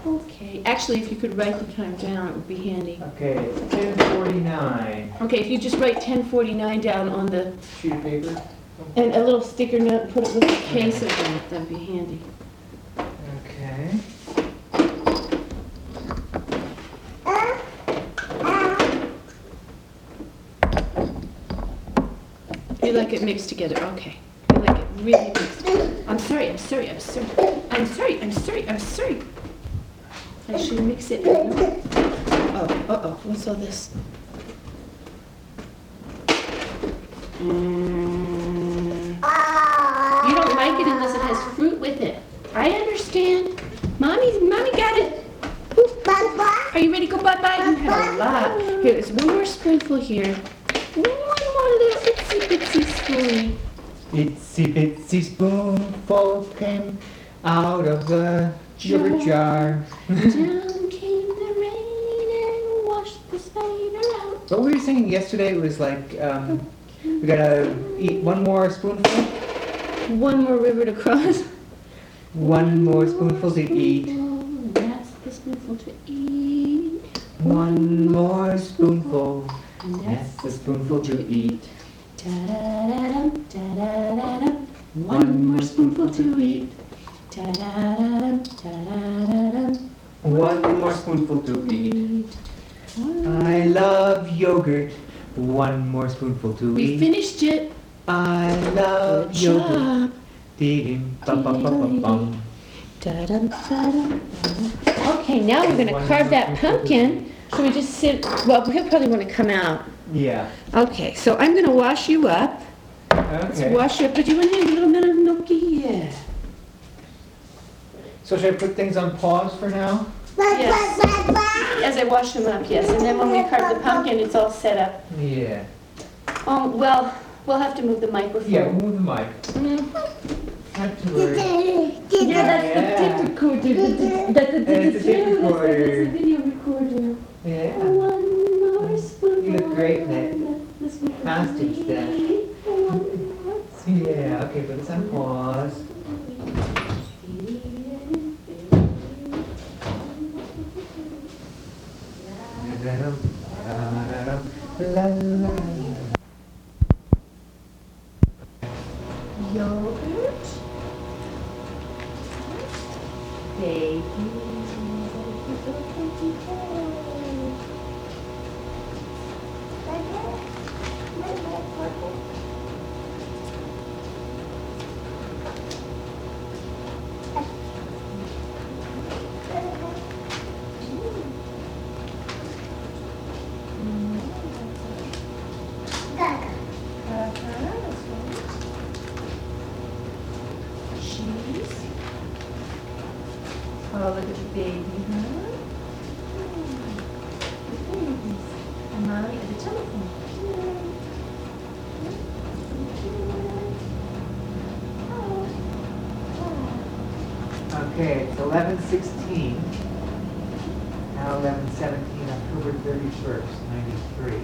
Okay, actually, if you could write the time down, it would be handy. Okay, 10:49. Okay, if you just write 10:49 down on the, Sheet of paper? and a little sticker note, and put it with a case of that, that'd be handy. Okay. You like it mixed together, okay. You like it really mixed. I'm sorry. I should mix it. Oh, what's all this? You don't like it unless it has fruit with it. I understand. Mommy got it. Are you ready to go bye-bye? You have a lot. Here, there's one more spoonful here. One more little itsy bitsy spoon. Itsy bitsy spoonful came out of the yogurt jar. Down came the rain and washed the spider out. What were you singing yesterday? It was like, we gotta eat one more spoonful? One more river to cross. One more spoonful to eat. That's the spoonful to eat. One more spoonful. That's the spoonful to eat. Da-da-da-dum, da-da-da-dum. One more spoonful to eat. Da-da-da-dum, da-da-da-dum. One more spoonful to eat. I love yogurt. One more spoonful to We eat. finished it. I love Good yogurt. job. Dee-dum, bum-bum-bum-bum-bum. Da-dum, da-dum, da-dum. Okay, now we're gonna carve that pumpkin. So we just sit, well, he'll probably wanna come out. Yeah. Okay, so I'm gonna wash you up. Let's Okay. wash you up. But you want to have a little bit of milky? Yeah. So should I put things on pause for now? Yes. As I wash them up, yes. And then when we carve the pumpkin, it's all set up. Yeah. Well, we'll have to move the microphone. Yeah, move the mic. Mm. Not to worry. Yeah, that's the tape recorder. That's the It's a tape recorder. That's the video recorder. Yeah. One more spoonful. You look great in that costume stuff. Yeah, okay, put this on pause. La, la, la. Yogurt. Baby. Cheese. Oh, look at the baby, huh? And Mommy at the telephone. Okay, it's 11:16. Now 11:17, October 31st, 93.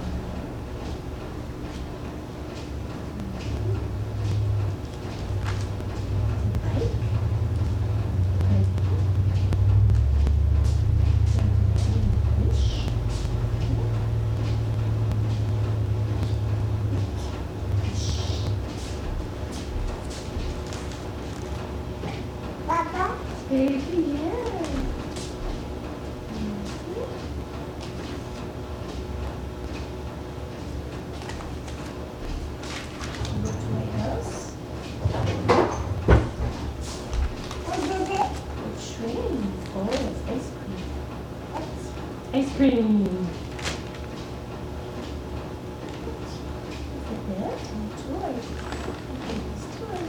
Baby, yeah. Go to my house. Train. Oh, it's ice cream. Ice cream. Look at that. Toys. Okay, it's toys.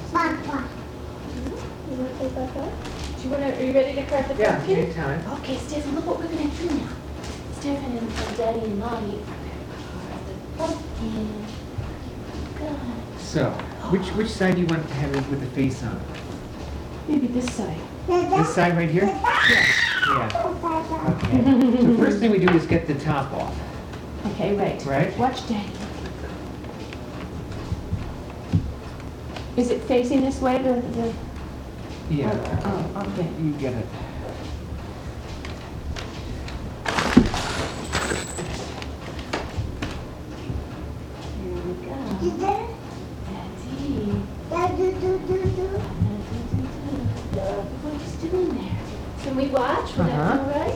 You want to play Papa? Are you ready to crack the Yeah, pumpkin? anytime. Okay, Stephen, look what we're gonna do now. Stephen and Daddy and Mommy are gonna carve the pumpkin. God. So, which side do you want to have it with the face on? Maybe this side. This side right here? Yeah. Okay. So first thing we do is get the top off. Okay, right. Right. Watch Daddy. Is it facing this way, the... Yeah. Oh, okay. You get it. we watch? Will that be all right?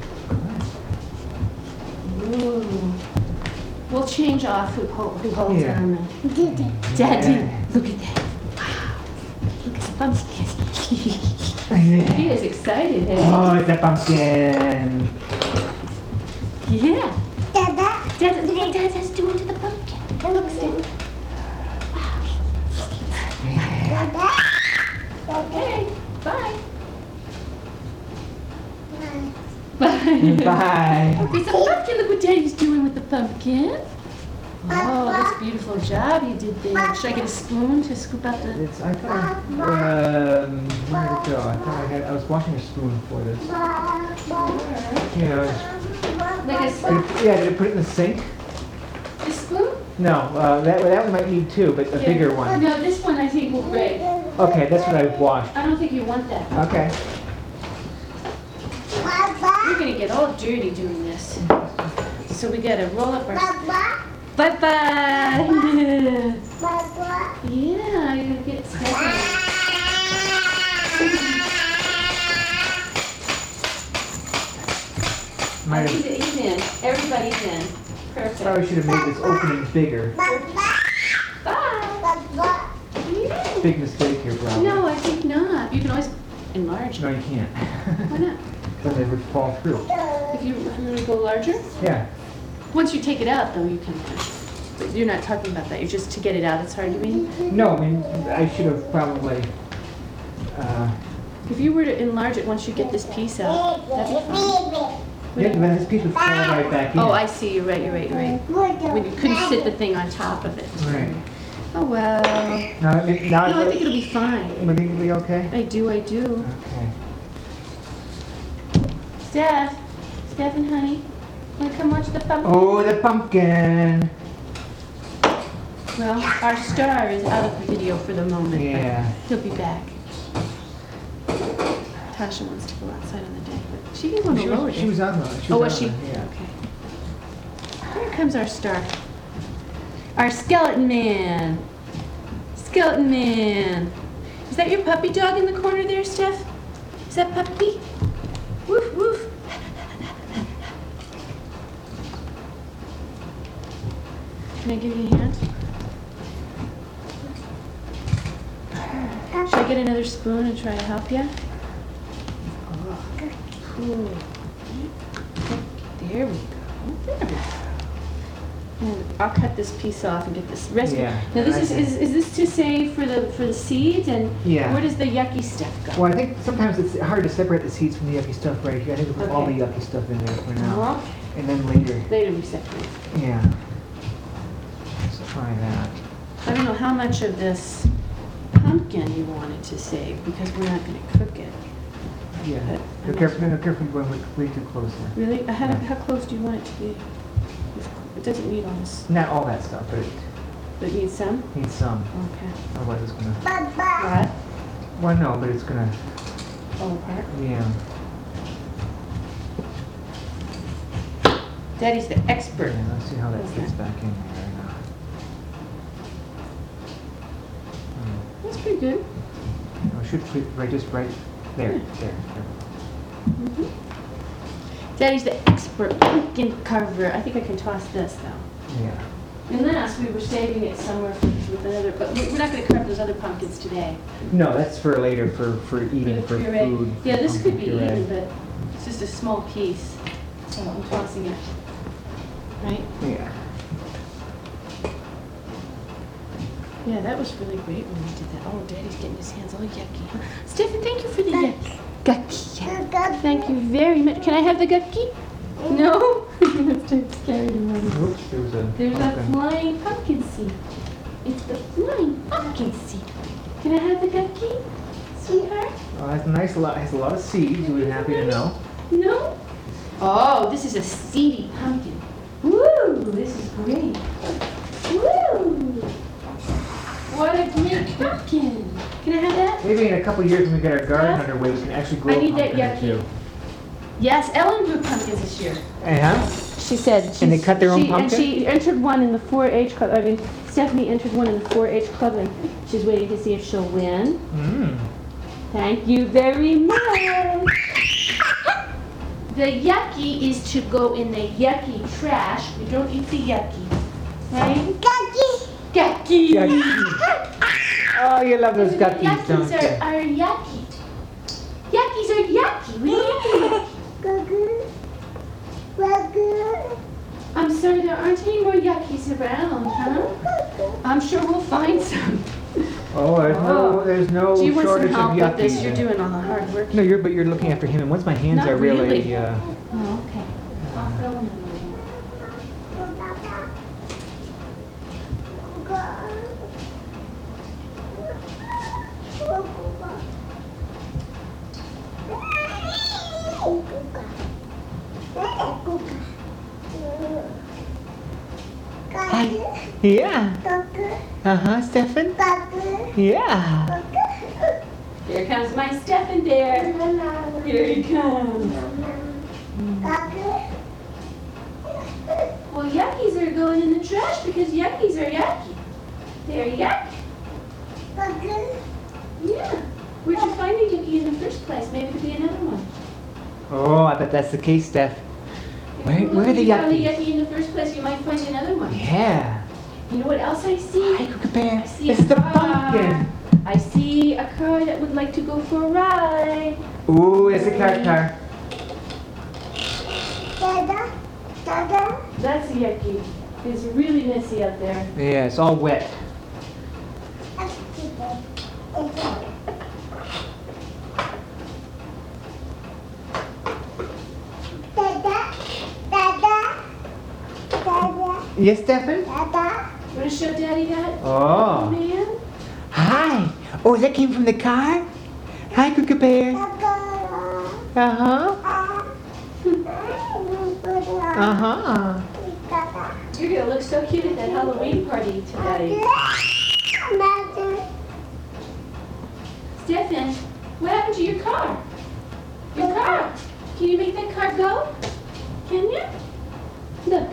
Ooh. We'll change off who holds Yeah. on. Daddy, look at that. Wow. Look at the pumpkin. He is excited, eh? Oh, it's a pumpkin. Yeah. Dad, look what Dad's doing to the pumpkin. Look, Steve. Okay, bye. Bye. Bye. There's a pumpkin. Look what Daddy's doing with the pumpkin. Oh, that's a beautiful job you did there. Should I get a spoon to scoop out the... It's, I thought, where did it go? I thought I was washing a spoon for this. Yeah, Like a spoon? did I put it in the sink? A spoon? No, that one might need two, but a bigger one. No, this one I think will break. Okay, that's what I washed. I don't think you want that. Okay. We're gonna get all dirty doing this. So we gotta roll up our... Bye-bye! Yeah, you're gonna get stuck. Might He's have, in. Everybody's in. Perfect. probably should have made this opening bigger. Bye! Yeah. Big mistake here, probably. No, I think not. You can always enlarge. No, you can't. Why not? Then they would fall through. If you want to go larger? Yeah. Once you take it out, though, you can. But you're not talking about that. You're just to get it out. It's hard, you mean? No, I mean, I should have probably, If you were to enlarge it once you get this piece out, that'd be fine. yeah, but this piece would fall right back in. Oh, I see. You're right. You're right. You're right. When you couldn't sit the thing on top of it. Right. Oh well. No, I mean, now No, I think it'll be fine. would it be okay? I do. I do. Okay. Steph and honey, wanna come watch the pumpkin? Oh, the pumpkin. Well, our star is out of the video for the moment. but Yeah. He'll be back. Tasha wants to go outside on the day, but she can go on the lower She day. was on the. Oh, was on she? the- Yeah. Okay. Here comes our star. Our skeleton man. Skeleton man. Is that your puppy dog in the corner there, Steph? Is that puppy? Woof, woof. Can I give you a hand? Should I get another spoon and try to help you? Cool. There we go. There we go. And I'll cut this piece off and get this rest. Yeah, Now this is, okay. is this to save for the seeds, and Yeah. where does the yucky stuff go? Well, I think sometimes it's hard to separate the seeds from the yucky stuff right here. I think we'll put all the Okay. yucky stuff in there for now. Well, And then later, later we separate. yeah. Let's try that. I don't know how much of this pumpkin you wanted to save because we're not going to cook it. Yeah. But- Be careful, no, careful going way too close there. Really? How close do you want it to be? It doesn't need all this. Not all that stuff, but it But it needs some? needs some. Okay. Otherwise it's gonna, What? well, no, but it's gonna, Fall apart? yeah. Daddy's the expert. Yeah, let's see how that Okay. fits back in there now. That's pretty good. No, it should fit right, just right there, Yeah. there. Daddy's the expert pumpkin carver. I think I can toss this though. Yeah. Unless we were saving it somewhere with another, but we're not going to carve those other pumpkins today. No, that's for later, for eating, for Puree. food. Yeah, for this could pumpkin be puree. eaten, but it's just a small piece. So I'm tossing it. Right? Yeah. Yeah, that was really great when we did that. Oh, Daddy's getting his hands all yucky. Huh? Stephen, thank you for the yucky. Gucky. Thank you very much. Can I have the gucky? No? That's too scary to remember. Oops, there was a There's a pumpkin. flying pumpkin seed. It's the flying pumpkin seed. Can I have the gucky, sweetheart? Oh, has a lot of seeds, you would be happy to know. No? Oh, this is a seedy pumpkin. Woo! This is great. Woo! What a great pumpkin. Can I have that? Maybe in a couple of years when we get our garden Yes. underway, we can actually grow I need that pumpkin or yucky. two. Yes, Ellen grew pumpkins this year. Uh-huh. She said. And they cut their own pumpkin? And she entered one in the 4-H club. I mean, Stephanie entered one in the 4-H club, and she's waiting to see if she'll win. Mm. Thank you very much. The yucky is to go in the yucky trash. We don't eat the yucky. Right? Yucky. Oh, you love those guppies, don't Yuckies you? are yucky. Yuckies are yucky. We don't eat the yucky. I'm sorry, there aren't any more yuckies around, huh? I'm sure we'll find some. Oh, there's no Do you want some shortage of help with this? yuckies. You're doing all the hard work. No, but you're looking after him, and once my hands Not are really, really. Oh, okay. I'll throw them in. Hi. Yeah. Stefan? Yeah. Here comes my Stefan bear. Here he comes. Well, yuckies are going in the trash because yuckies are yucky. They're yuck. Yeah. Where'd you find a yucky in the first place? Maybe it could be another one. Oh, I bet that's the case, Steph. Where are the If you found a yuckies? yucky in the first place, you might find another one. Yeah. You know what else I see? Hi, Cookie Bear. I see This a is the car. pumpkin. I see a car that would like to go for a ride. Ooh, it's a car. That's yucky. It's really messy out there. Yeah, it's all wet. Yes, Stefan? Want to show Daddy that? Oh. Man? Hi. Oh, that came from the car? Hi, Cookie Bear. Uh-huh. Uh-huh. You're going to look so cute at that Halloween party today. Stefan, what happened to your car? Your car. Can you make that car go? Can you? Look.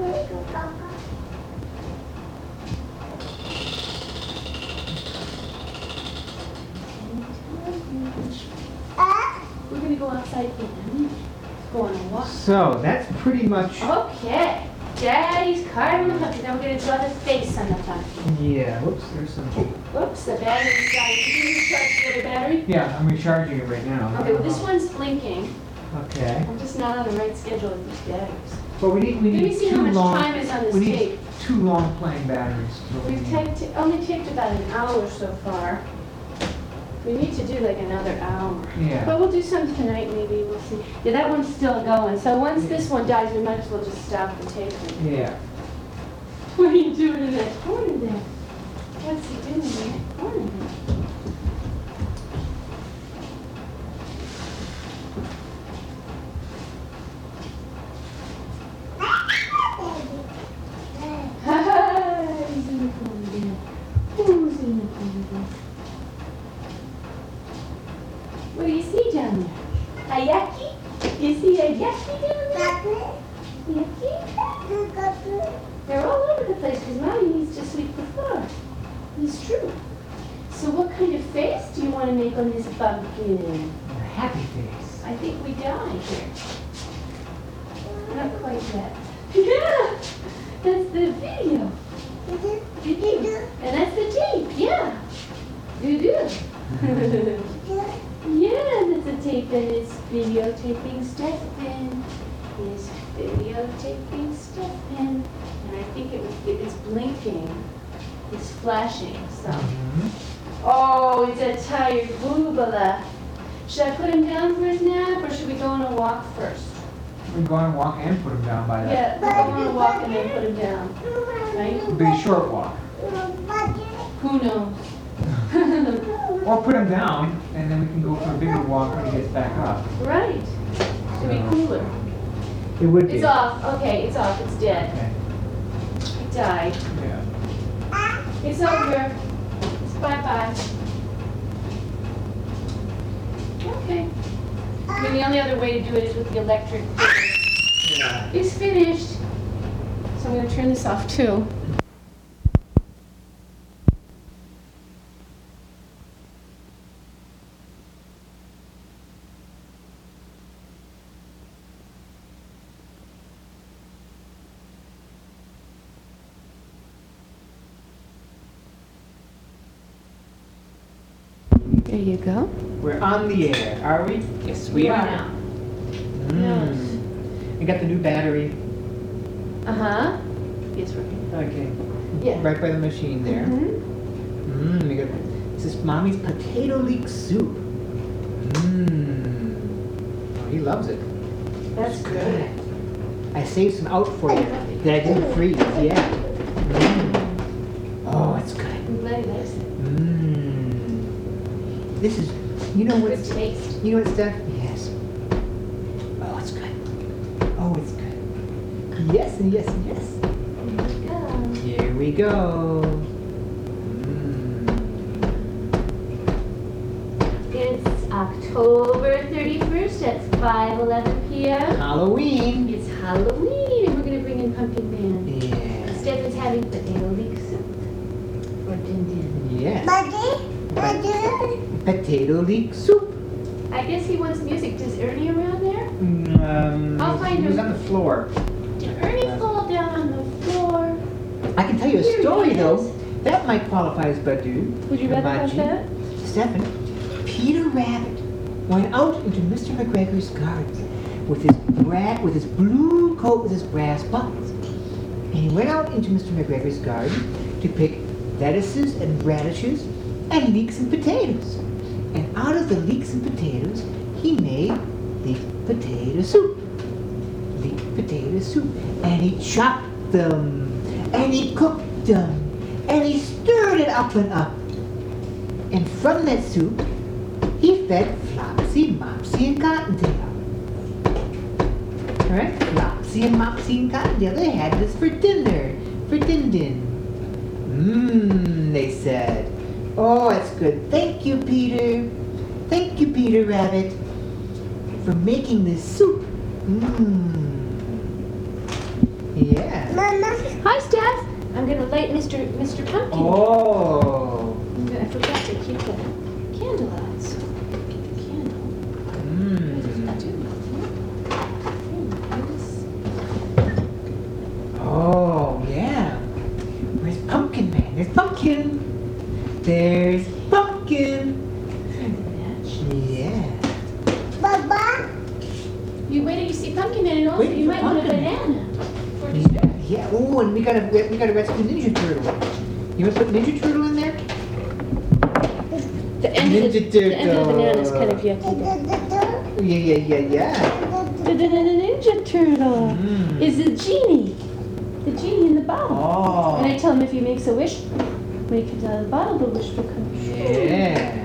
We're going to go outside and go on a walk. So, that's pretty much... Okay. Daddy's car on the pumpkin. Now we're going to draw the face on the pumpkin. Yeah, whoops, there's some... Whoops, the battery's died. Can you recharge the other battery? Yeah, I'm recharging it right now. Okay, well this one's blinking. Okay. I'm just not on the right schedule with these batteries. Well, we Let me need see how two much long... time is on this We need tape. 2 long playing batteries. We've only taped about an hour so far. We need to do like another hour. Yeah. But we'll do some tonight maybe, we'll see. Yeah, that one's still going. So once this one dies, we might as well just stop the taping. Yeah. What are you doing in that corner there? What's he doing in that corner there? He's in the corner there. Who's in the corner there? What do you see down there? A yucky? You see a yucky down there? Yucky? They're all over the place because Mommy needs to sweep the floor. It's true. So what kind of face do you want to make on this pumpkin? A happy face. I think we died here. Not quite yet. Yeah! That's the video. And that's the tape, yeah. You do. Yeah, that's a tape that is videotaping Stefan. Is videotaping Stefan. And I think it's blinking. It's flashing, so. Oh, it's a tired boobala. Should I put him down for his nap, or should we go on a walk first? We can go on a walk and put him down by that. Yeah, we'll go on a walk and then put him down. Right? It'll be a short walk. Who knows? Or put him down, and then we can go for a bigger walk when he gets back up. Right. It'll be cooler. It would be. It's off. Okay, it's off. It's dead. Okay. It died. Yeah. It's over. It's bye-bye. Okay. I mean, the only other way to do it is with the electric. Yeah. It's finished. So I'm going to turn this off too. There you go. We're on the air, are we? Yes, we are. now. I got the new battery. Uh-huh. It's working. Okay. Yeah. Right by the machine there. We got, this is Mommy's potato leek soup. Oh, he loves it. That's good. I saved some out for you that I didn't freeze. Yeah. Oh, it's good. I'm glad he likes it. This is, you know what? Good taste. You know what, Steph? Yes. Oh, it's good. Oh, it's good. Yes and yes and yes. Here we go. It's October 31st at 5:11 p.m. Halloween. It's Halloween, and we're going to bring in Pumpkin Man. Yeah. Steph is having potato leek soup for Din Din. Yes. Potato leek soup. I guess he wants music. Does Ernie around there? I'll find He was him. on the floor. Did Ernie fall down on the floor? I can tell you a Here he story is. though. That might qualify as Badu. Would you rather have Hibachi. that? Stephen, Peter Rabbit went out into Mr. McGregor's garden with his blue coat with his brass buttons. And he went out into Mr. McGregor's garden to pick lettuces and radishes and leeks and potatoes. And out of the leeks and potatoes, he made leek potato soup. Leek potato soup. And he chopped them. And he cooked them. And he stirred it up and up. And from that soup, he fed Flopsy, Mopsy, and Cottontail. Alright? Flopsy and Mopsy and Cottontail, they had this for dinner. For Din Din. They said. Oh, it's good. Thank you, Peter. Thank you, Peter Rabbit, for making this soup. Yeah. Mama. Hi, Steph. I'm going to light Mr. Pumpkin. Oh. I forgot to keep the candle out. So candle. Oh, yeah. Where's Pumpkin Man? There's Pumpkin. There's Pumpkin. Yeah. Baba. You wait till you see Pumpkin Man, and also Wait you for might want a Pumpkin. banana for dessert. Yeah. Oh, and we gotta rescue Ninja Turtle. You wanna put Ninja Turtle in there? The end of the banana is kind of yucky. Yeah. The Ninja Turtle is a genie. The genie in the bottle. Oh. And I tell him if he makes a wish, when he comes out of the bottle, the wish will come true. Yeah.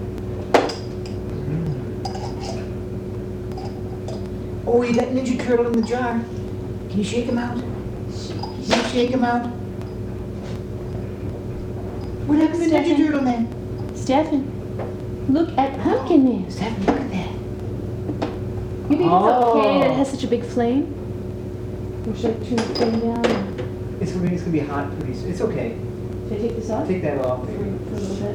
Oh, you got Ninja Turtle in the jar. Can you shake him out? Can you shake him out? What happened to Ninja Stephen. Turtle, man? Stephen, look at Pumpkin Man. Stephen, look at that. You think it's Oh. okay that it has such a big flame? Or should I turn the flame down? It's gonna be hot pretty soon. It's okay. Should I take this off? Take that off. For a little bit.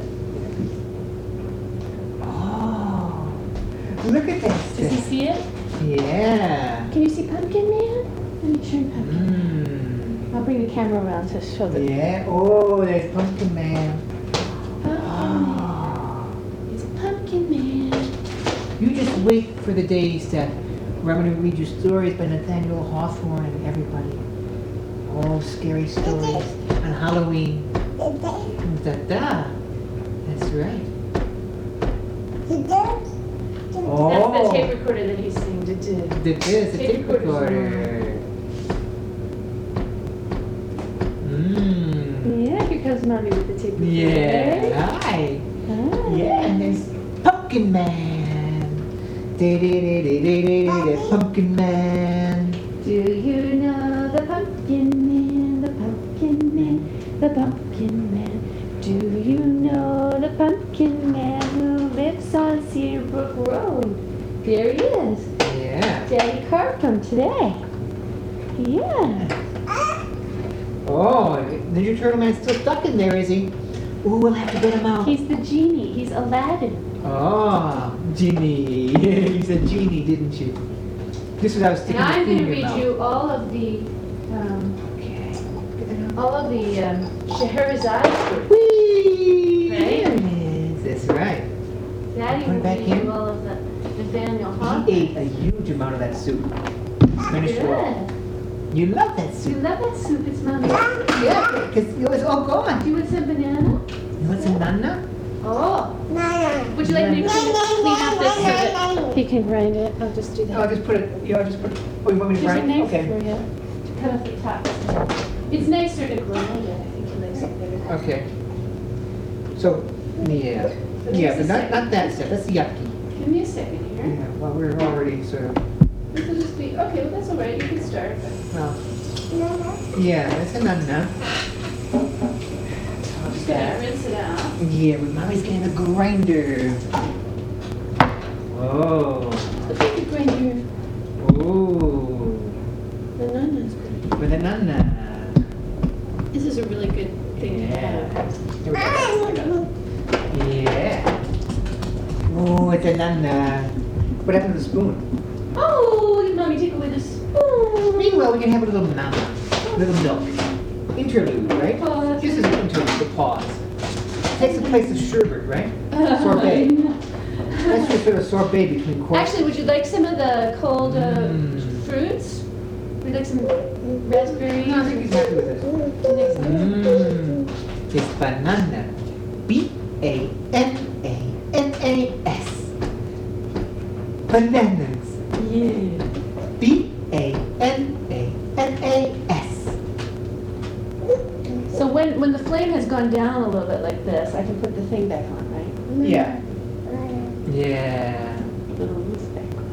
Oh. Look at that. Does he see it? Yeah. Can you see Pumpkin Man? Let me turn Pumpkin. I'll bring the camera around to show the Yeah. Oh, there's Pumpkin Man. Pumpkin Man. Oh. It's Pumpkin Man. You just wait for the day, Steph, where I'm going to read you stories by Nathaniel Hawthorne and everybody. Oh, scary stories on Halloween. Da-da. That's right. Oh. That's the tape recorder that he's saying to do. It is a tape recorder. Yeah, here comes Mommy with the tape recorder. Yeah. Hi. Ah. Yeah, and there's Pumpkin Man. Da-da-da-da-da-da, Pumpkin Man. Do you know the Pumpkin Man, the Pumpkin Man, the Pumpkin Man? Do you know the Pumpkin Man who lives on Cedarbrook Road? There he is. Yeah. Daddy carved him today. Yeah. Oh, Ninja Turtle Man's still stuck in there, is he? Ooh, we'll have to get him out. He's the genie. He's Aladdin. Oh, genie. You said genie, didn't you? This is what I was And sticking I'm the going to food in read your mouth. you all of the Scheherazade stories. Whee! Right? There it is. That's right. Daddy Put it will back eat in. all of the Nathaniel Hawthorne. He ate a huge amount of that soup. Finished it all. Good. You love that You soup. love that soup, it's mommy. Yeah, because it was all gone. Do you want some banana? You want some nana? Oh. Would you like me to clean up this so that he can grind it? I'll just do that. I'll just put it, you know, I'll just put it, oh, you want me to There's a grind? knife Okay. for you to cut off the top. It's nicer to grind it. I think he likes it better. Okay. So, yeah. Yeah, but not that stuff. That's yucky. Give me a second here. Yeah, well, we're already sort of, This will just be, okay, well, that's all right. You can start. well, yeah, that's a nana. I'm just going to rinse it out. Yeah, but mommy's getting a grinder. Whoa. Look at the grinder. Ooh. The nana's good. With a nana. This is a really good thing to Yeah. have. Here we go. Yeah. Oh, it's a nana. What happened to the spoon? Oh, mommy, take away the spoon. Meanwhile, we can have a little nana. Little milk. Interlude, right? Pause. This is an interlude, the pause. Takes the place of sherbet, right? Sorbet. That's your sort of sorbet between courses. Actually, would you like some of the cold fruits? Would you like some raspberry? No, I think he's happy with this. It's banana. B-A-N-A-N-A-S. Bananas. Yeah. B-A-N-A-N-A-S. So when the flame has gone down a little bit like this, I can put the thing back on, right? Yeah. Yeah. Little loose back on.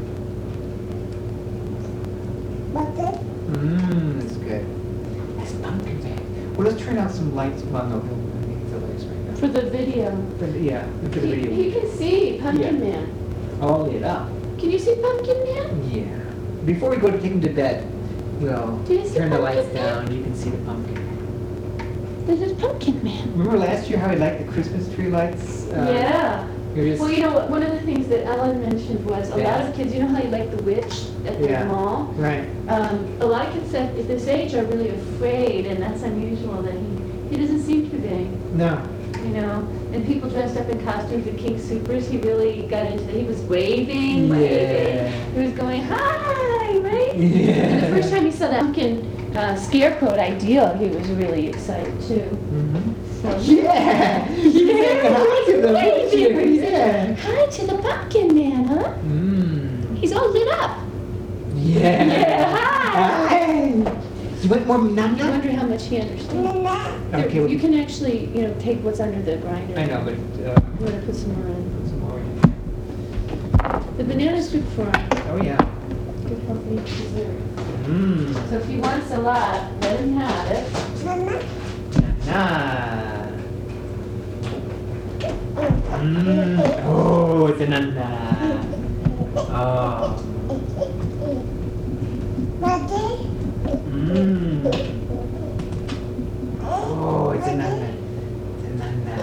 It's good. That's pumpkin man. Well, let's turn out some lights. Well, no, no, I need the lights right now. For the video. Yeah, for the He video. can see Pumpkin Yeah. Man. All lit up. Can you see Pumpkin Man? Yeah. Before we go to take him to bed, we'll Do you see turn the Pumpkin lights Man? down. You can see the pumpkin. This is Pumpkin Man. Remember last year how he liked the Christmas tree lights? Yeah. You're just, Well, you know what? One of the things that Ellen mentioned was a lot Yeah. of kids. You know how you like the witch at the Yeah. mall? right. A lot of kids at this age are really afraid, and that's unusual. That he doesn't seem to be. No. You know, and people dressed up in costumes and King Supers, he really got into that. He was waving. He was going, hi, right? Yeah. And the first time he saw that pumpkin scarecrow ideal, he was really excited too. Mm-hmm. So, Yeah. Yeah. Hi to the Waving. picture. Yeah. Hi to the pumpkin man, huh? He's all lit up. Yeah. Yeah, hi. Hi. You want more I nana? wonder how much he understands. Okay, well, You can actually, take what's under the grinder. I know, but You want to put some more in. some more. The banana's good for him. Oh yeah. Good healthy dessert. Mmm. So if he wants a lot, let him have it. Nana. Oh, it's a nana. Oh. Mmm. Oh, it's a nana. It's a nana.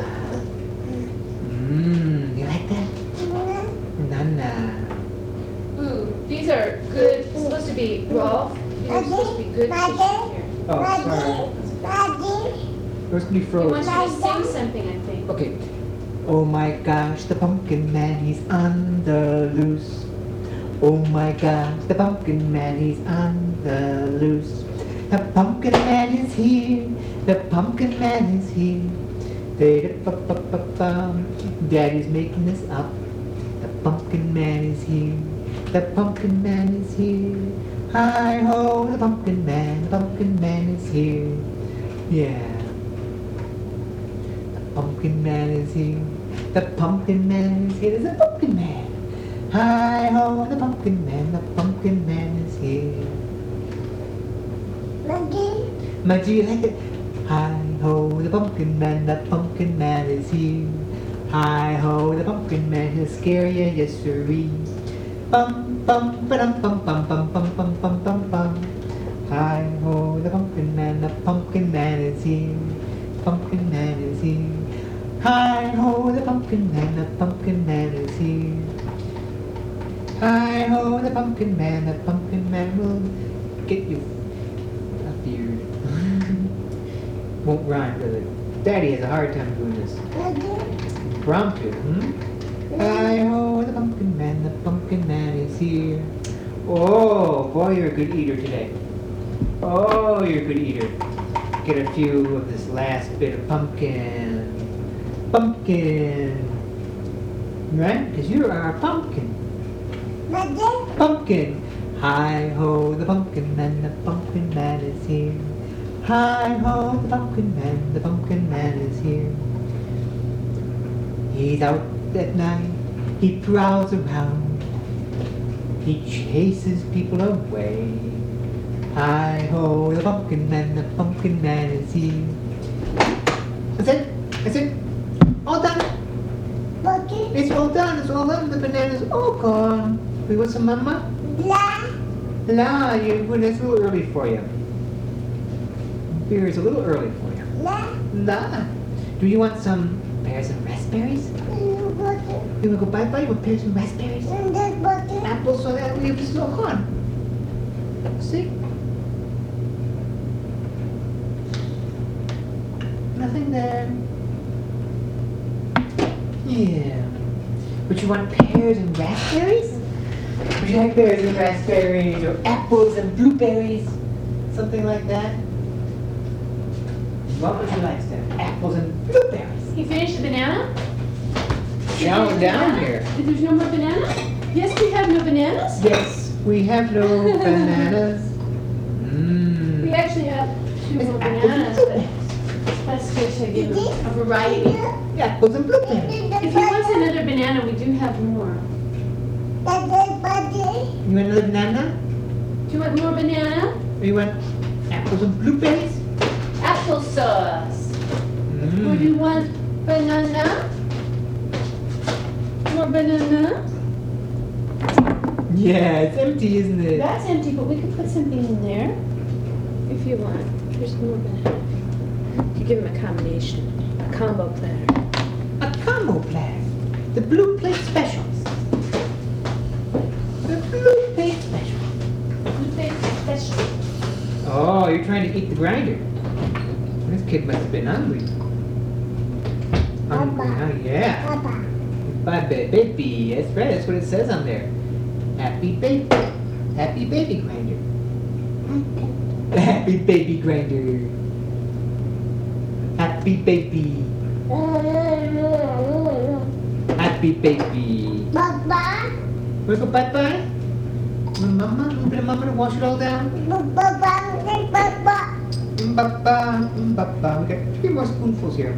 You like that? Nana. Ooh, these are good, supposed to be, Rolf, these are supposed to be good tissue here. Oh, sorry. Those can be He wants frozen. you to sing something, I think. Okay. Oh my gosh, the pumpkin man, he's on the loose. Oh my gosh, the pumpkin man, he's on the loose. The pumpkin man is here. The pumpkin man is here. Da-da-ba-ba-ba-bum. Daddy's making this up. The pumpkin man is here. The pumpkin man is here. Hi ho, the pumpkin man. The pumpkin man is here. Yeah. The pumpkin man is here. The pumpkin man is here. There's a pumpkin man. Hi ho, the pumpkin man. The pumpkin man is here. Maggie, you like it? Hi ho, the pumpkin man. The pumpkin man is here. Hi ho, the pumpkin man. He'll scare you, yes sirree. Bum bum ba-dum bum bum bum bum bum bum bum bum. Hi ho, the pumpkin man. The pumpkin man is here. Pumpkin man is here. Hi ho, the pumpkin man. The pumpkin man is here. Hi ho, the pumpkin man. The pumpkin man will get you a beard. Won't rhyme, does it? Daddy has a hard time doing this. Impromptu, Hi-ho, the pumpkin man is here. Oh, boy, you're a good eater today. Oh, you're a good eater. Get a few of this last bit of pumpkin. Pumpkin. Right? Because you are a pumpkin. Pumpkin. Hi-ho, the pumpkin man is here. Hi-ho, the pumpkin man is here. He's out at night, he prowls around, he chases people away. Hi-ho, the pumpkin man is here. That's it, all done. It's all done, the banana's all gone. We want some mama? La, it's a little early for you. Beer is a little early for you. La. Do you want some pears and raspberries? You want to go bye-bye? You want pears and raspberries? Apples, so that it's all gone. See? Nothing there. Yeah. But you want pears and raspberries? Would you like pears and raspberries or apples and blueberries? Something like that? What would you like, Steph? Apples and blueberries. You finished the banana? Down here. There's no more banana? Yes, we have no bananas? Yes, we have no bananas. We actually have 2 more bananas, but that's just to give him a variety. Apples and blueberries. If he wants another banana, we do have more. You want another banana? Do you want more banana? Or you want apples and blueberries? Applesauce. Or do you want banana? More banana? Yeah, it's empty, isn't it? That's empty, but we could put something in there if you want. There's more banana. You give him a combination, a combo platter. A combo platter. The blue plate specials. The blue plate special. Blue plate special. Oh, you're trying to eat the grinder. This kid must have been hungry. Hungry, huh? Yeah. Bye, baby. That's right. That's what it says on there. Happy baby. Happy baby grinder. Happy baby grinder. Happy baby. Happy baby. Baba. Wanna go bye-bye? Mama? A little bit of mama to wash it all down? Baba. Baba. We got 3 more spoonfuls here.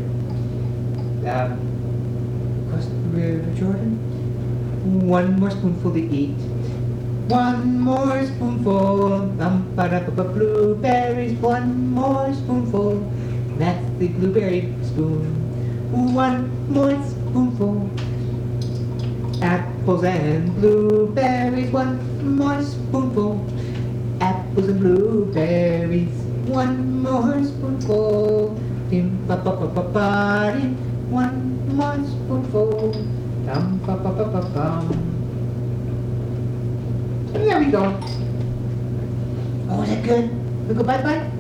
Jordan? 1 more spoonful to eat. 1 more spoonful. Blueberries. 1 more spoonful. That's the blueberry spoon. 1 more spoonful. Apples and blueberries. 1 more spoonful. Apples and blueberries. 1 more spoonful. Dim pa pa pa pa pa dim. 1 more spoonful. Dum pa pa pa pa bum. There we go. Oh, is that good? We go bye bye.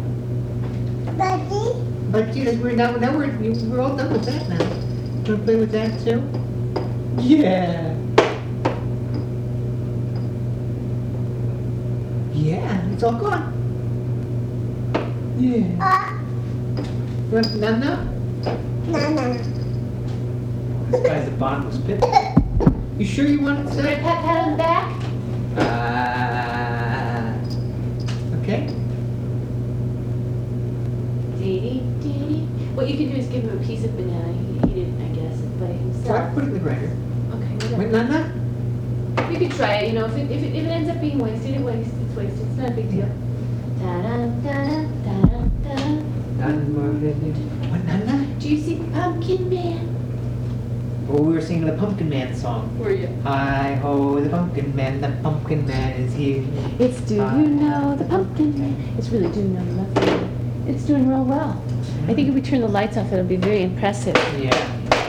But gee, we're all done with that now. Wanna play with that too? Yeah. Yeah, it's all gone. Yeah. You want banana? This guy's a bottomless pit. You sure you want it, Should I Seth? pat him back? Okay. Dee-dee-dee-dee. What you can do is give him a piece of banana. He can eat it, I guess, by So I himself. put it in the grinder. Okay, whatever. Wait, Nana? You could try it, you know, if it ends up being wasted, it's wasted. It's not a big deal. What, Nana? Do you see Pumpkin Man? Oh, we were singing the Pumpkin Man song. Were you? Hi-ho, the Pumpkin Man is here. It's Do You Know the Pumpkin Man? It's really Do You Know the Pumpkin Man? It's doing real well. I think if we turn the lights off, it'll be very impressive. Yeah.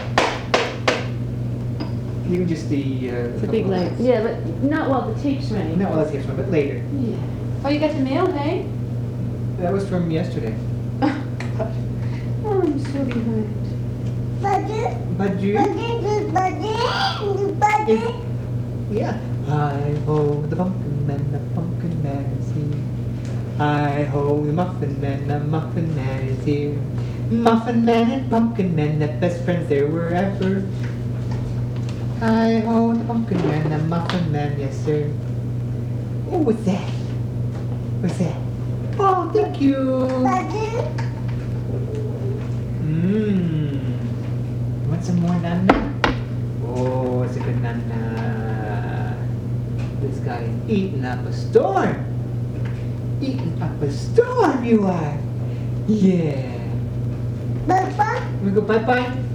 Even just the... It's a big light. Yeah, but not while the tape's running. No, well, that's the one, but later. Yeah. Oh, you got the mail, hey? That was from yesterday. Oh, I'm so behind. But you... Yeah. Hi ho, the pumpkin man is here. Hi ho, the muffin man is here. Muffin man and pumpkin man, the best friends there were ever. Hi ho, the pumpkin man, the muffin man, yes sir. Oh, what's that? What's that? Oh, thank you. Want some more nana? Oh, it's a good nana. This guy is eating up a storm. Eating up a storm, you are. Yeah. Bye-bye. We go bye-bye.